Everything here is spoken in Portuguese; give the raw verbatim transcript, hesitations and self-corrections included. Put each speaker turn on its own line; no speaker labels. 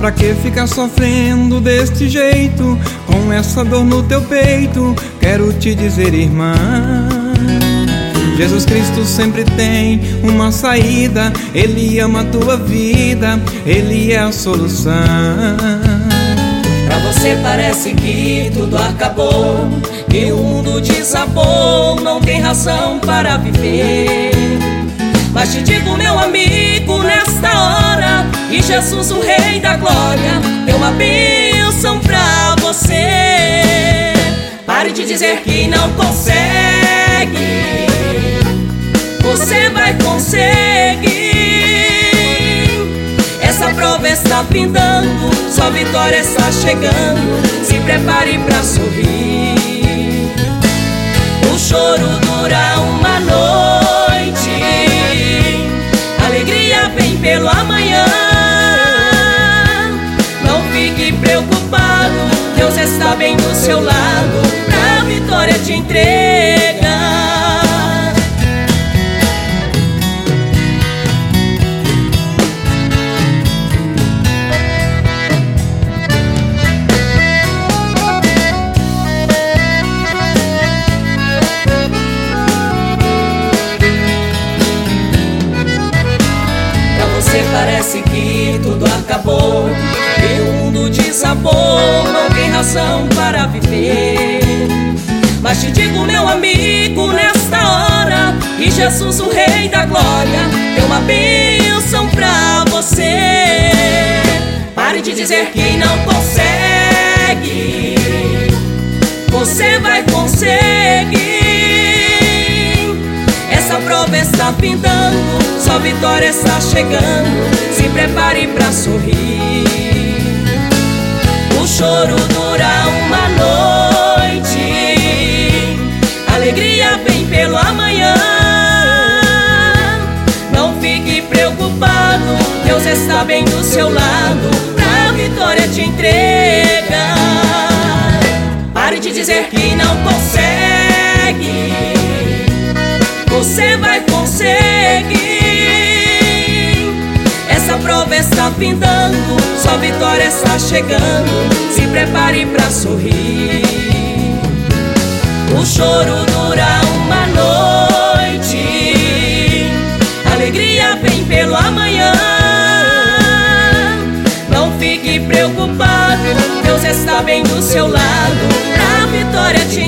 Pra que ficar sofrendo deste jeito, com essa dor no teu peito? Quero te dizer, irmã, Jesus Cristo sempre tem uma saída. Ele ama a tua vida, Ele é a solução.
Pra você parece que tudo acabou, que o mundo desabou, não tem razão para viver. Mas te digo, meu amigo, nesta hora, que Jesus, o Rei da Glória, deu uma bênção pra você. Pare de dizer que não consegue, você vai conseguir. Essa prova está findando, sua vitória está chegando. Se prepare pra sorrir. O choro dura uma noite, a alegria vem pelo amanhã. Não fique preocupado, Deus está bem do seu lado, pra vitória te entregar. Parece que tudo acabou, que o mundo desabou, não tem razão para viver. Mas te digo, meu amigo, nesta hora, que Jesus, o Rei da Glória, deu uma bênção pra você. Pare de dizer que não consegue, você vai conseguir. Essa prova está findando, sua vitória está chegando. Se prepare pra sorrir. O choro dura uma noite, a alegria vem pelo amanhã. Não fique preocupado, Deus está bem do seu lado, pra vitória te entregar. Pare de dizer que não consegue, você vai conseguir. Essa prova está findando, sua vitória está chegando. Se prepare pra sorrir. O choro dura uma noite, a alegria vem pelo amanhã. Não fique preocupado, Deus está bem do seu lado, pra vitória te